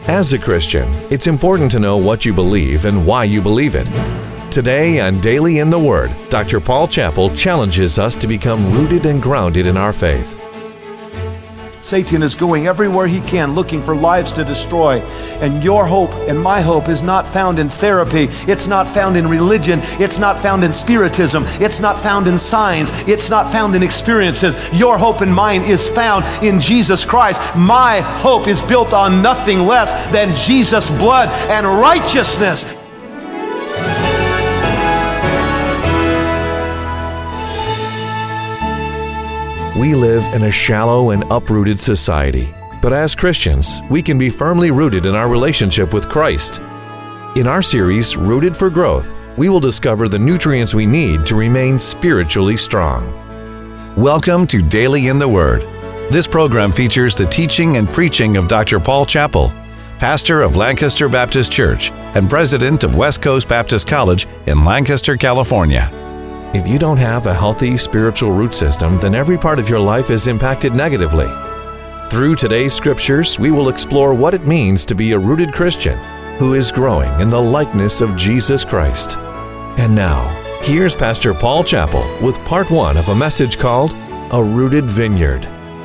As a Christian, it's important to know what you believe and why you believe it. Today on Daily in the Word, Dr. Paul Chappell challenges us to become rooted and grounded in our faith. Satan is going everywhere he can looking for lives to destroy. And your hope and my hope is not found in therapy. It's not found in religion. It's not found in spiritism. It's not found in signs. It's not found in experiences. Your hope and mine is found in Jesus Christ. My hope is built on nothing less than Jesus' blood and righteousness. We live in a shallow and uprooted society, but as Christians, we can be firmly rooted in our relationship with Christ. In our series, Rooted for Growth, we will discover the nutrients we need to remain spiritually strong. Welcome to Daily in the Word. This program features the teaching and preaching of Dr. Paul Chappell, pastor of Lancaster Baptist Church and president of West Coast Baptist College in Lancaster, California. If you don't have a healthy spiritual root system, then every part of your life is impacted negatively. Through today's scriptures, we will explore what it means to be a rooted Christian who is growing in the likeness of Jesus Christ. And now, here's Pastor Paul Chappell with part 1 of a message called A Rooted Vineyard.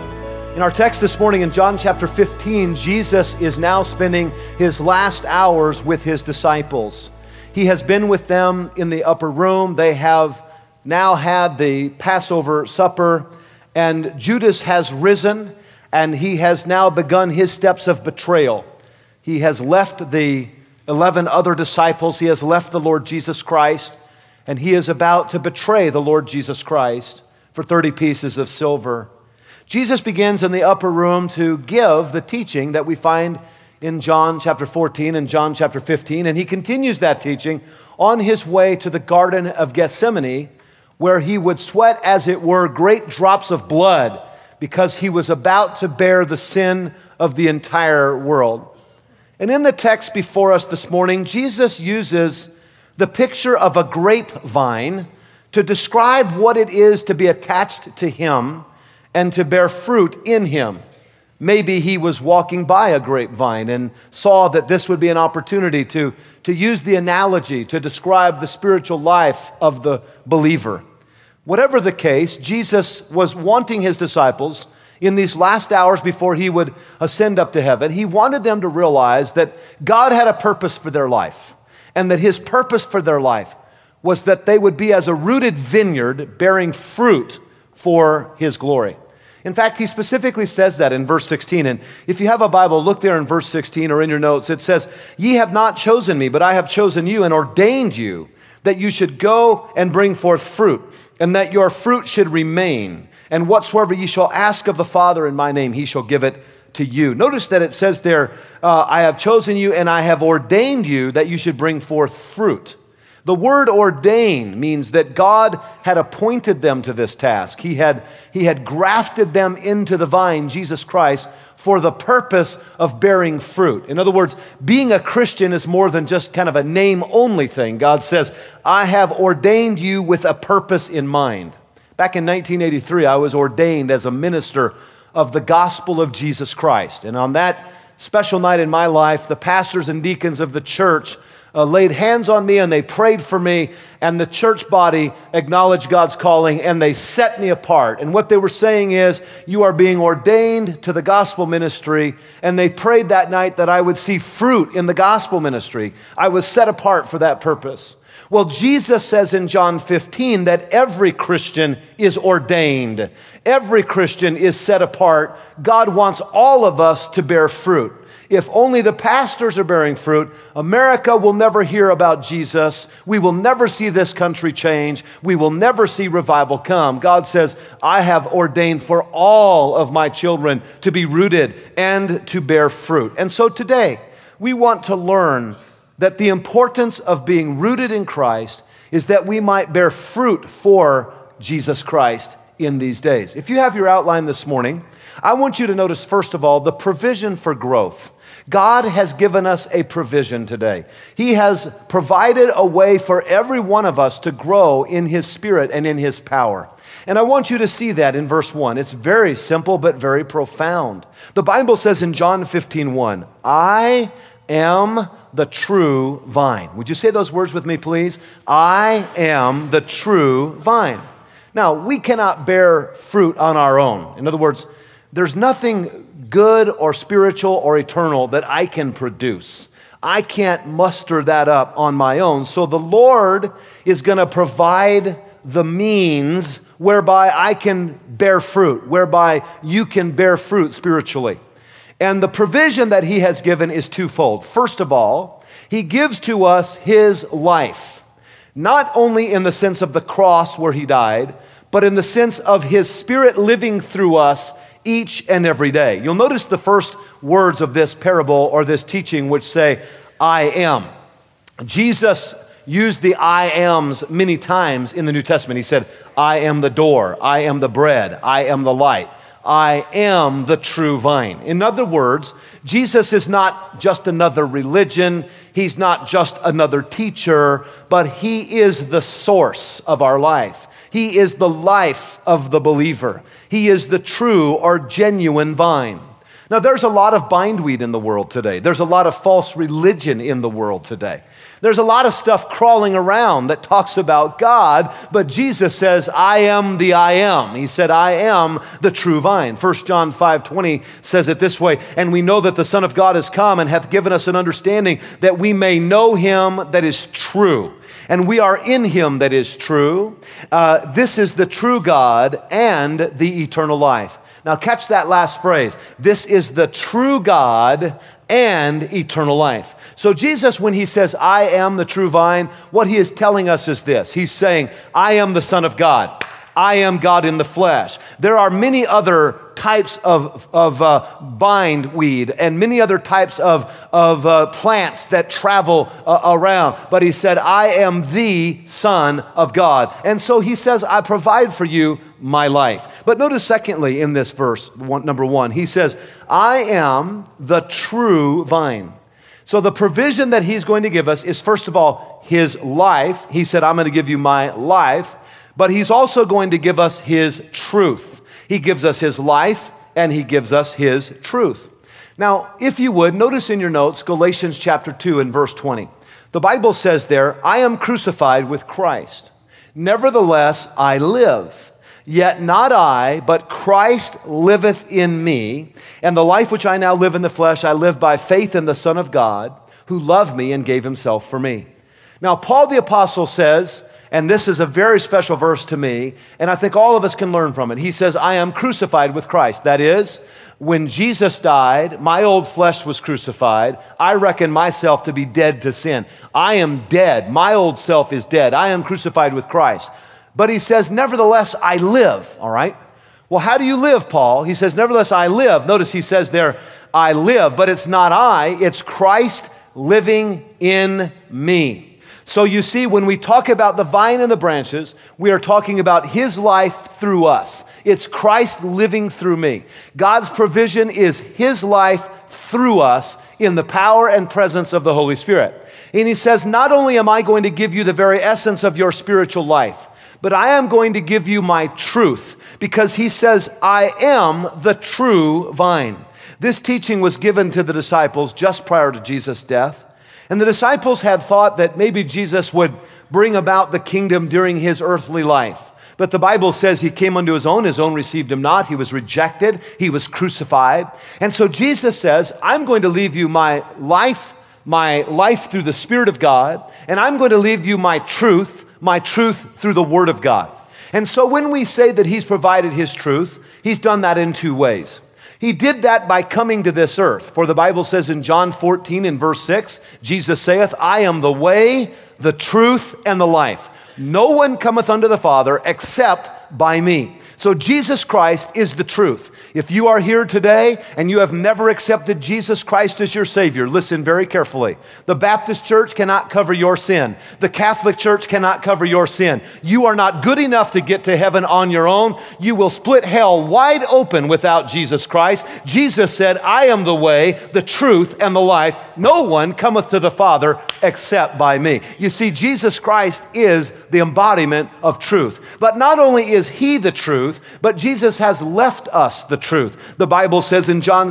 In our text this morning in John chapter 15, Jesus is now spending his last hours with his disciples. He has been with them in the upper room. They have now had the Passover supper, and Judas has risen, and he has now begun his steps of betrayal. He has left the 11 other disciples. He has left the Lord Jesus Christ, and he is about to betray the Lord Jesus Christ for 30 pieces of silver. Jesus begins in the upper room to give the teaching that we find in John chapter 14 and John chapter 15, and he continues that teaching on his way to the Garden of Gethsemane, where he would sweat, as it were, great drops of blood because he was about to bear the sin of the entire world. And in the text before us this morning, Jesus uses the picture of a grapevine to describe what it is to be attached to him and to bear fruit in him. Maybe he was walking by a grapevine and saw that this would be an opportunity to use the analogy to describe the spiritual life of the believer. Whatever the case, Jesus was wanting his disciples in these last hours before he would ascend up to heaven. He wanted them to realize that God had a purpose for their life, and that his purpose for their life was that they would be as a rooted vineyard bearing fruit for his glory. In fact, he specifically says that in verse 16. And if you have a Bible, look there in verse 16 or in your notes. It says, "Ye have not chosen me, but I have chosen you and ordained you that you should go and bring forth fruit, and that your fruit should remain. And whatsoever ye shall ask of the Father in my name, he shall give it to you." Notice that it says there, I have chosen you and I have ordained you that you should bring forth fruit. The word ordain means that God had appointed them to this task. He had grafted them into the vine, Jesus Christ, for the purpose of bearing fruit. In other words, being a Christian is more than just kind of a name-only thing. God says, I have ordained you with a purpose in mind. Back in 1983, I was ordained as a minister of the gospel of Jesus Christ. And on that special night in my life, the pastors and deacons of the church laid hands on me and they prayed for me, and the church body acknowledged God's calling and they set me apart. And what they were saying is, you are being ordained to the gospel ministry, and they prayed that night that I would see fruit in the gospel ministry. I was set apart for that purpose. Well, Jesus says in John 15 that every Christian is ordained. Every Christian is set apart. God wants all of us to bear fruit. If only the pastors are bearing fruit, America will never hear about Jesus. We will never see this country change. We will never see revival come. God says, I have ordained for all of my children to be rooted and to bear fruit. And so today, we want to learn that the importance of being rooted in Christ is that we might bear fruit for Jesus Christ in these days. If you have your outline this morning, I want you to notice, first of all, the provision for growth. God has given us a provision today. He has provided a way for every one of us to grow in His Spirit and in His power. And I want you to see that in verse 1. It's very simple but very profound. The Bible says in John 15:1, I am the true vine. Would you say those words with me, please? I am the true vine. Now, we cannot bear fruit on our own. In other words, there's nothing good or spiritual or eternal that I can produce. I can't muster that up on my own. So the Lord is going to provide the means whereby I can bear fruit, whereby you can bear fruit spiritually. And the provision that he has given is twofold. First of all, he gives to us his life, not only in the sense of the cross where he died, but in the sense of his Spirit living through us each and every day. You'll notice the first words of this parable or this teaching which say, I am. Jesus used the I ams many times in the New Testament. He said, I am the door, I am the bread, I am the light, I am the true vine. In other words, Jesus is not just another religion, he's not just another teacher, but he is the source of our life. He is the life of the believer. He is the true or genuine vine. Now, there's a lot of bindweed in the world today. There's a lot of false religion in the world today. There's a lot of stuff crawling around that talks about God, but Jesus says, I am the I am. He said, I am the true vine. 1 John 5:20 says it this way, and we know that the Son of God is come and hath given us an understanding that we may know him that is true. And we are in him that is true. This is the true God and the eternal life. Now catch that last phrase. This is the true God and eternal life. So Jesus, when he says, I am the true vine, what he is telling us is this. He's saying, I am the Son of God. I am God in the flesh. There are many other types of bindweed and many other types of plants that travel around. But he said, I am the Son of God. And so he says, I provide for you my life. But notice secondly in this verse, number 1, he says, I am the true vine. So the provision that he's going to give us is, first of all, his life. He said, I'm going to give you my life. But he's also going to give us his truth. He gives us his life and he gives us his truth. Now, if you would, notice in your notes, Galatians chapter 2 and verse 20. The Bible says there, I am crucified with Christ. Nevertheless, I live. Yet not I, but Christ liveth in me. And the life which I now live in the flesh, I live by faith in the Son of God, who loved me and gave himself for me. Now, Paul the Apostle says, and this is a very special verse to me, and I think all of us can learn from it. He says, I am crucified with Christ. That is, when Jesus died, my old flesh was crucified. I reckon myself to be dead to sin. I am dead. My old self is dead. I am crucified with Christ. But he says, nevertheless, I live. All right? Well, how do you live, Paul? He says, nevertheless, I live. Notice he says there, I live, but it's not I, it's Christ living in me. So you see, when we talk about the vine and the branches, we are talking about his life through us. It's Christ living through me. God's provision is his life through us in the power and presence of the Holy Spirit. And he says, not only am I going to give you the very essence of your spiritual life, but I am going to give you my truth, because he says, I am the true vine. This teaching was given to the disciples just prior to Jesus' death. And the disciples had thought that maybe Jesus would bring about the kingdom during his earthly life. But the Bible says he came unto his own received him not. He was rejected, he was crucified. And so Jesus says, I'm going to leave you my life through the Spirit of God, and I'm going to leave you my truth through the Word of God. And so when we say that he's provided his truth, he's done that in two ways. He did that by coming to this earth. For the Bible says in John 14 in verse 6, Jesus saith, I am the way, the truth, and the life. No one cometh unto the Father except by me. So Jesus Christ is the truth. If you are here today and you have never accepted Jesus Christ as your Savior, listen very carefully. The Baptist Church cannot cover your sin. The Catholic Church cannot cover your sin. You are not good enough to get to heaven on your own. You will split hell wide open without Jesus Christ. Jesus said, I am the way, the truth, and the life. No one cometh to the Father except by me. You see, Jesus Christ is the embodiment of truth. But not only is He the truth, but Jesus has left us the truth. The Bible says in John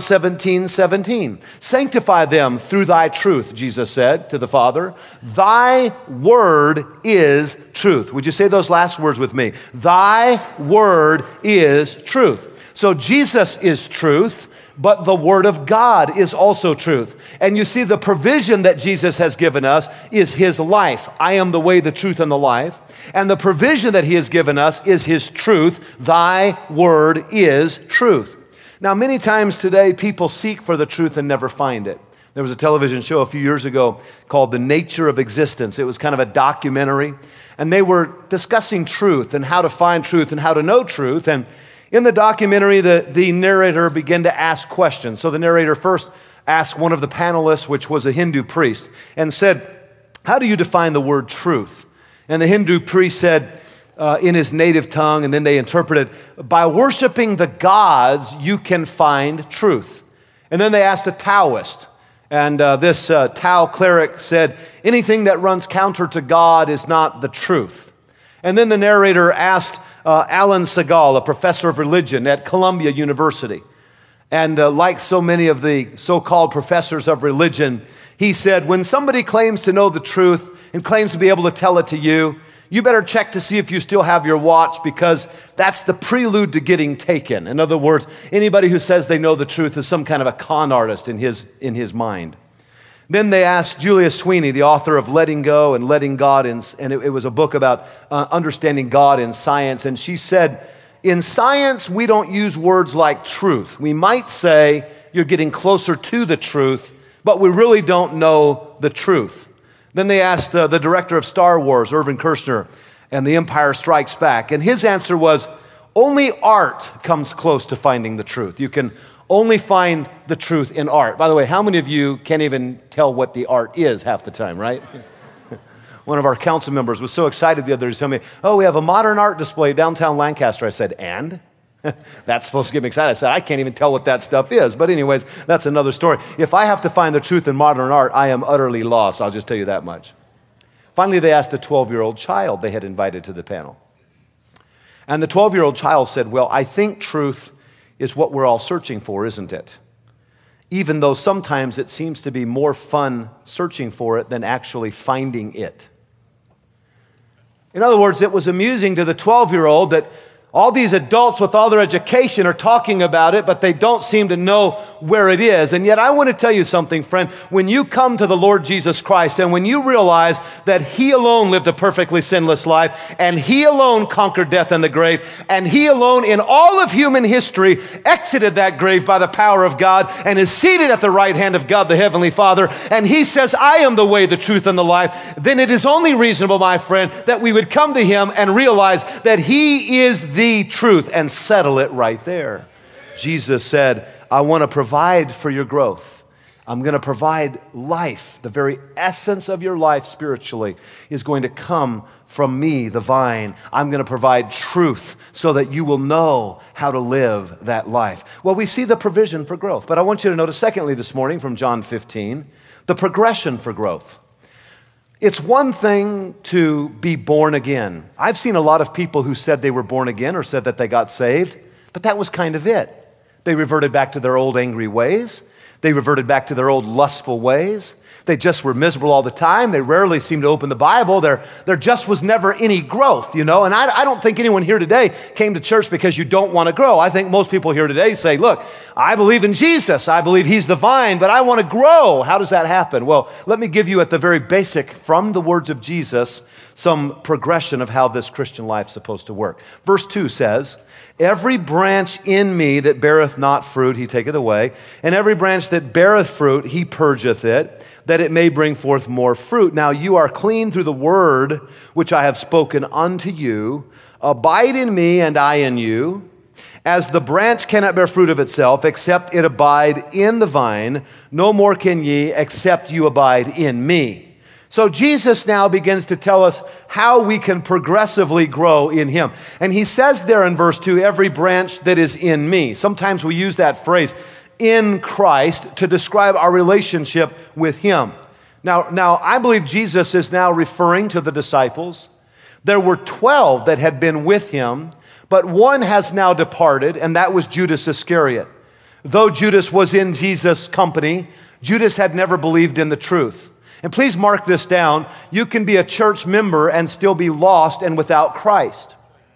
17:17, sanctify them through thy truth, Jesus said to the Father. Thy word is truth. Would you say those last words with me? Thy word is truth. So Jesus is truth, but the Word of God is also truth. And you see, the provision that Jesus has given us is His life. I am the way, the truth, and the life. And the provision that He has given us is His truth. Thy Word is truth. Now, many times today, people seek for the truth and never find it. There was a television show a few years ago called The Nature of Existence. It was kind of a documentary, and they were discussing truth and how to find truth and how to know truth. And in the documentary, the narrator began to ask questions. So the narrator first asked one of the panelists, which was a Hindu priest, and said, how do you define the word truth? And the Hindu priest said in his native tongue, and then they interpreted, by worshiping the gods, you can find truth. And then they asked a Taoist, and this Tao cleric said, anything that runs counter to God is not the truth. And then the narrator asked Alan Segal, a professor of religion at Columbia University. And like so many of the so-called professors of religion, he said, when somebody claims to know the truth and claims to be able to tell it to you, you better check to see if you still have your watch, because that's the prelude to getting taken. In other words, anybody who says they know the truth is some kind of a con artist in his mind. Then they asked Julia Sweeney, the author of Letting Go and Letting God, and it was a book about understanding God in science. And she said, in science, we don't use words like truth. We might say you're getting closer to the truth, but we really don't know the truth. Then they asked the director of Star Wars, Irvin Kershner, and The Empire Strikes Back. And his answer was, only art comes close to finding the truth. You can only find the truth in art. By the way, how many of you can't even tell what the art is half the time, right? One of our council members was so excited the other day to tell me, oh, we have a modern art display downtown Lancaster. I said, and? That's supposed to get me excited. I said, I can't even tell what that stuff is. But anyways, that's another story. If I have to find the truth in modern art, I am utterly lost. I'll just tell you that much. Finally, they asked a 12-year-old child they had invited to the panel. And the 12-year-old child said, well, I think truth is what we're all searching for, isn't it? Even though sometimes it seems to be more fun searching for it than actually finding it. In other words, it was amusing to the 12-year-old that all these adults with all their education are talking about it, but they don't seem to know where it is. And yet I want to tell you something, friend. When you come to the Lord Jesus Christ and when you realize that He alone lived a perfectly sinless life and He alone conquered death and the grave and He alone in all of human history exited that grave by the power of God and is seated at the right hand of God the Heavenly Father, and He says, I am the way, the truth, and the life, then it is only reasonable, my friend, that we would come to Him and realize that He is the truth and settle it right there. Jesus said, I want to provide for your growth. I'm going to provide life. The very essence of your life spiritually is going to come from me, the vine. I'm going to provide truth so that you will know how to live that life. Well, we see the provision for growth, but I want you to notice secondly this morning from John 15, the progression for growth. It's one thing to be born again. I've seen a lot of people who said they were born again or said that they got saved, but that was kind of it. They reverted back to their old angry ways. They reverted back to their old lustful ways. They just were miserable all the time. They rarely seemed to open the Bible. There just was never any growth, you know. And I don't think anyone here today came to church because you don't want to grow. I think most people here today say, look, I believe in Jesus. I believe He's the vine, but I want to grow. How does that happen? Well, let me give you at the very basic, from the words of Jesus, some progression of how this Christian life is supposed to work. Verse 2 says, every branch in me that beareth not fruit, He taketh away, and every branch that beareth fruit, He purgeth it, that it may bring forth more fruit. Now you are clean through the word which I have spoken unto you. Abide in me and I in you. As the branch cannot bear fruit of itself, except it abide in the vine, no more can ye, except you abide in me. So Jesus now begins to tell us how we can progressively grow in him. And he says there in verse 2, every branch that is in me. Sometimes we use that phrase, in Christ, to describe our relationship with him. Now, I believe Jesus is now referring to the disciples. There were 12 that had been with him, but one has now departed, and that was Judas Iscariot. Though Judas was in Jesus' company, Judas had never believed in the truth. And please mark this down. You can be a church member and still be lost and without Christ.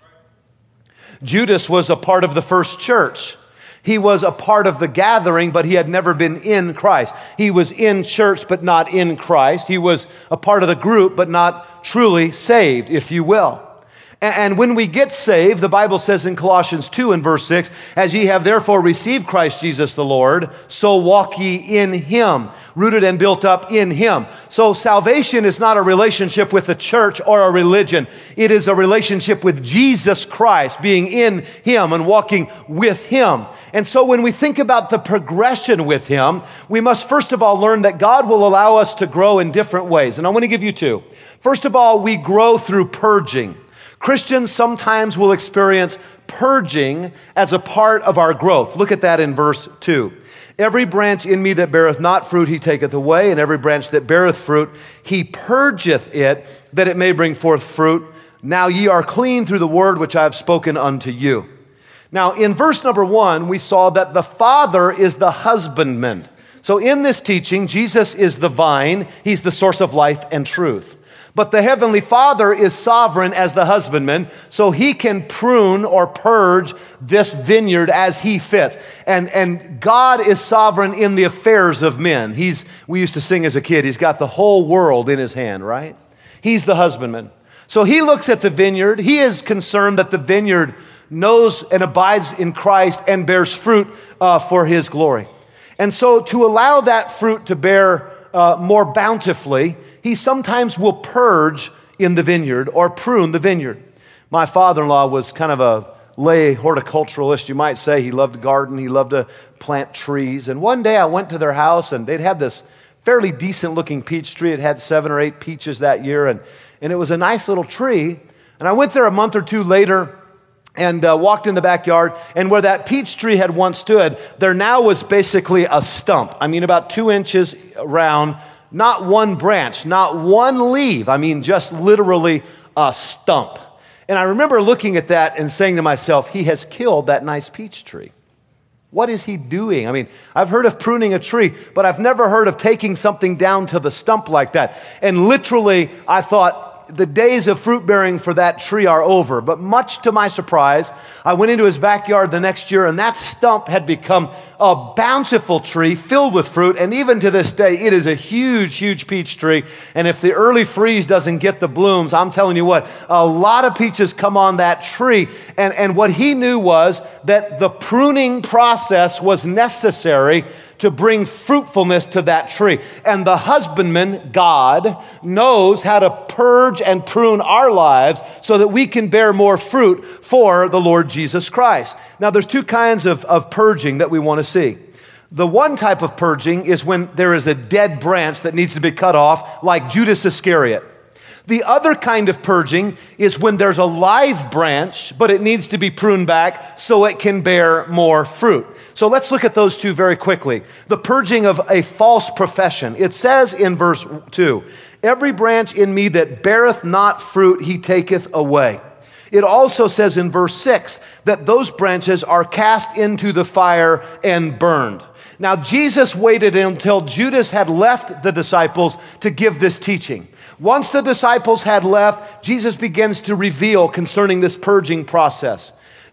Judas was a part of the first church. He was a part of the gathering, but he had never been in Christ. He was in church, but not in Christ. He was a part of the group, but not truly saved, if you will. And when we get saved, the Bible says in Colossians 2 and verse 6, as ye have therefore received Christ Jesus the Lord, so walk ye in him, rooted and built up in him. So salvation is not a relationship with a church or a religion. It is a relationship with Jesus Christ, being in him and walking with him. And so when we think about the progression with him, we must first of all learn that God will allow us to grow in different ways. And I want to give you two. First of all, we grow through purging. Christians sometimes will experience purging as a part of our growth. Look at that in verse 2. Every branch in me that beareth not fruit, he taketh away, and every branch that beareth fruit, he purgeth it, that it may bring forth fruit. Now ye are clean through the word which I have spoken unto you. Now, in verse number 1, we saw that the Father is the husbandman. So in this teaching, Jesus is the vine. He's the source of life and truth. But the Heavenly Father is sovereign as the husbandman, so he can prune or purge this vineyard as he fits. And God is sovereign in the affairs of men. We used to sing as a kid, he's got the whole world in his hand, right? He's the husbandman. So he looks at the vineyard. He is concerned that the vineyard knows and abides in Christ and bears fruit for his glory. And so to allow that fruit to bear more bountifully, he sometimes will purge in the vineyard or prune the vineyard. My father-in-law was kind of a lay horticulturalist, you might say. He loved to garden. He loved to plant trees. And one day I went to their house, and they'd had this fairly decent-looking peach tree. It had 7 or 8 peaches that year, and it was a nice little tree. And I went there a month or two later and walked in the backyard, and where that peach tree had once stood, there now was basically a stump. I mean, about 2 inches around. Not one branch, not one leaf. I mean, just literally a stump. And I remember looking at that and saying to myself, he has killed that nice peach tree. What is he doing? I mean, I've heard of pruning a tree, but I've never heard of taking something down to the stump like that. And literally, I thought, the days of fruit bearing for that tree are over. But much to my surprise, I went into his backyard the next year, and that stump had become a bountiful tree filled with fruit. And even to this day, it is a huge, huge peach tree. And if the early freeze doesn't get the blooms, I'm telling you what, a lot of peaches come on that tree. And what he knew was that the pruning process was necessary to bring fruitfulness to that tree. And the husbandman, God, knows how to purge and prune our lives so that we can bear more fruit for the Lord Jesus Christ. Now, there's 2 kinds of purging that we want to see. The one type of purging is when there is a dead branch that needs to be cut off, like Judas Iscariot. The other kind of purging is when there's a live branch, but it needs to be pruned back so it can bear more fruit. So let's look at those 2 very quickly. The purging of a false profession. It says in verse 2, every branch in me that beareth not fruit, he taketh away. It also says in verse 6 that those branches are cast into the fire and burned. Now, Jesus waited until Judas had left the disciples to give this teaching. Once the disciples had left, Jesus begins to reveal concerning this purging process.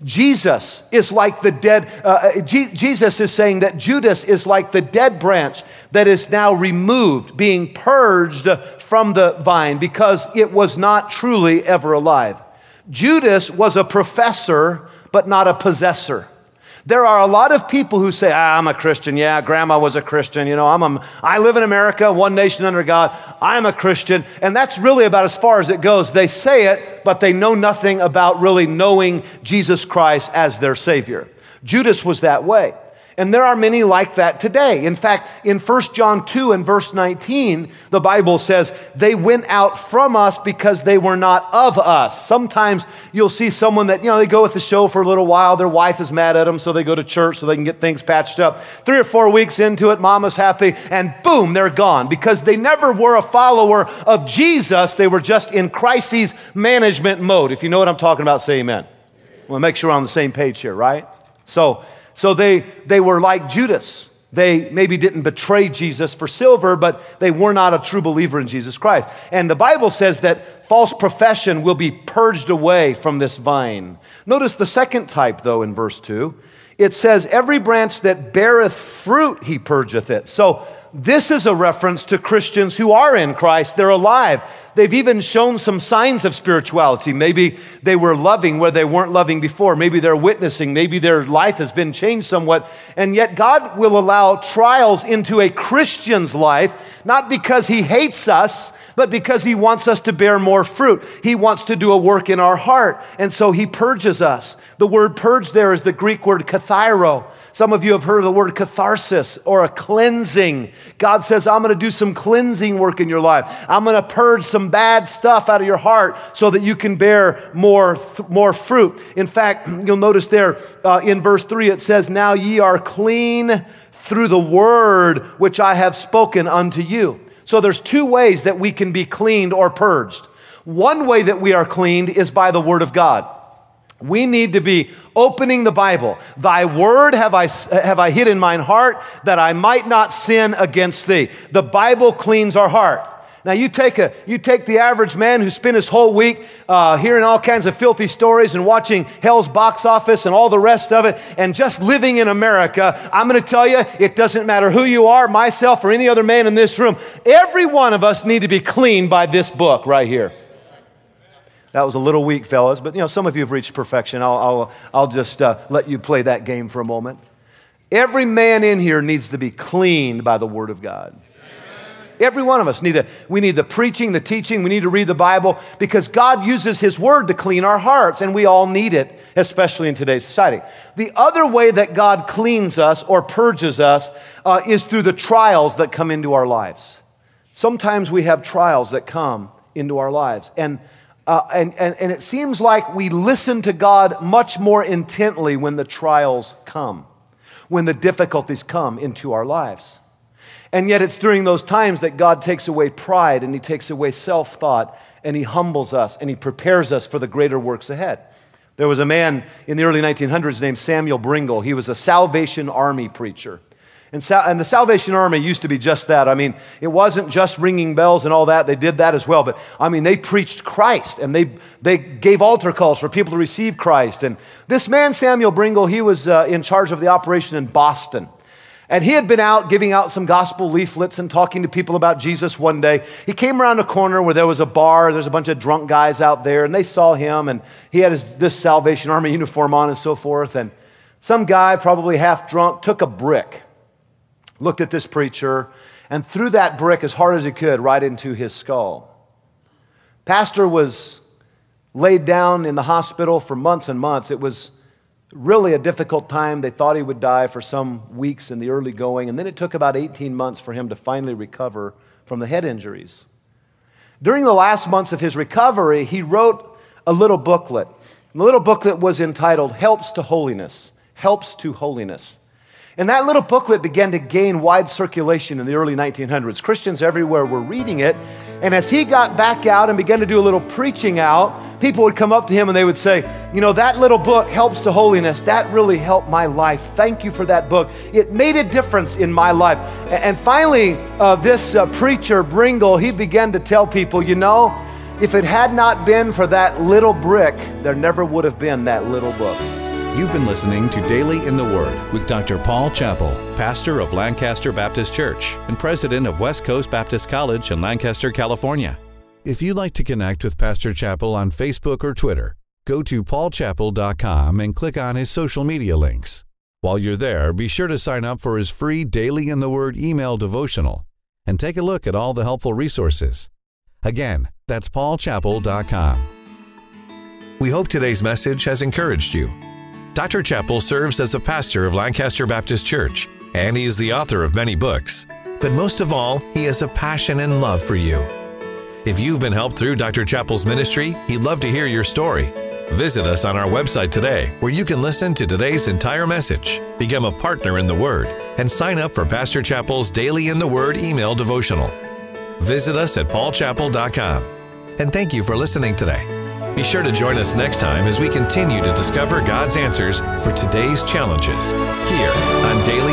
Jesus is like the dead, Jesus is saying that Judas is like the dead branch that is now removed, being purged from the vine because it was not truly ever alive. Judas was a professor, but not a possessor. There are a lot of people who say, I'm a Christian. Yeah, grandma was a Christian. I live in America, one nation under God. I'm a Christian. And that's really about as far as it goes. They say it, but they know nothing about really knowing Jesus Christ as their Savior. Judas was that way. And there are many like that today. In fact, in 1 John 2 and verse 19, the Bible says, they went out from us because they were not of us. Sometimes you'll see someone that, they go with the show for a little while. Their wife is mad at them, so they go to church so they can get things patched up. 3 or 4 weeks into it, mama's happy, and boom, they're gone. Because they never were a follower of Jesus. They were just in crisis management mode. If you know what I'm talking about, say amen. Well, make sure we're on the same page here, right? So they were like Judas. They maybe didn't betray Jesus for silver, but they were not a true believer in Jesus Christ. And the Bible says that false profession will be purged away from this vine. Notice the second type, though, in verse 2. It says, every branch that beareth fruit, he purgeth it. So this is a reference to Christians who are in Christ. They're alive. They've even shown some signs of spirituality. Maybe they were loving where they weren't loving before. Maybe they're witnessing. Maybe their life has been changed somewhat. And yet God will allow trials into a Christian's life, not because he hates us, but because he wants us to bear more fruit. He wants to do a work in our heart. And so he purges us. The word purge there is the Greek word kathairo. Some of you have heard of the word catharsis or a cleansing. God says, I'm going to do some cleansing work in your life. I'm going to purge some bad stuff out of your heart so that you can bear more fruit. In fact, you'll notice there in verse 3, it says, now ye are clean through the word which I have spoken unto you. So there's 2 ways that we can be cleaned or purged. One way that we are cleaned is by the word of God. We need to be opening the Bible. Thy word have I hid in mine heart, that I might not sin against thee. The Bible cleans our heart. Now you take the average man who spent his whole week hearing all kinds of filthy stories and watching Hell's Box Office and all the rest of it, and just living in America. I'm going to tell you, it doesn't matter who you are, myself or any other man in this room. Every one of us need to be cleaned by this book right here. That was a little weak, fellas, but some of you have reached perfection. I'll just let you play that game for a moment. Every man in here needs to be cleaned by the Word of God. Every one of us we need the preaching, the teaching, we need to read the Bible because God uses His Word to clean our hearts, and we all need it, especially in today's society. The other way that God cleans us or purges us is through the trials that come into our lives. Sometimes we have trials that come into our lives, and it seems like we listen to God much more intently when the trials come, when the difficulties come into our lives. And yet it's during those times that God takes away pride and He takes away self-thought and He humbles us and He prepares us for the greater works ahead. There was a man in the early 1900s named Samuel Bringle. He was a Salvation Army preacher. And the Salvation Army used to be just that. I mean, it wasn't just ringing bells and all that. They did that as well. But, I mean, they preached Christ, and they gave altar calls for people to receive Christ. And this man, Samuel Bringle, he was in charge of the operation in Boston. And he had been out giving out some gospel leaflets and talking to people about Jesus one day. He came around a corner where there was a bar. There's a bunch of drunk guys out there, and they saw him, and he had this Salvation Army uniform on and so forth. And some guy, probably half drunk, took a brick, looked at this preacher, and threw that brick as hard as he could right into his skull. Pastor was laid down in the hospital for months and months. It was really a difficult time. They thought he would die for some weeks in the early going, and then it took about 18 months for him to finally recover from the head injuries. During the last months of his recovery, he wrote a little booklet. The little booklet was entitled Helps to Holiness. Helps to Holiness. And that little booklet began to gain wide circulation in the early 1900s. Christians everywhere were reading it. And as he got back out and began to do a little preaching out, people would come up to him and they would say, you know, that little book, Helps to Holiness, that really helped my life. Thank you for that book. It made a difference in my life. And finally, this preacher, Bringle, he began to tell people, you know, if it had not been for that little brick, there never would have been that little book. You've been listening to Daily in the Word with Dr. Paul Chappell, pastor of Lancaster Baptist Church and president of West Coast Baptist College in Lancaster, California. If you'd like to connect with Pastor Chappell on Facebook or Twitter, go to paulchappell.com and click on his social media links. While you're there, be sure to sign up for his free Daily in the Word email devotional and take a look at all the helpful resources. Again, that's paulchappell.com. We hope today's message has encouraged you. Dr. Chappell serves as a pastor of Lancaster Baptist Church, and he is the author of many books. But most of all, he has a passion and love for you. If you've been helped through Dr. Chappell's ministry, he'd love to hear your story. Visit us on our website today, where you can listen to today's entire message, become a partner in the Word, and sign up for Pastor Chappell's Daily in the Word email devotional. Visit us at paulchappell.com. And thank you for listening today. Be sure to join us next time as we continue to discover God's answers for today's challenges here on Daily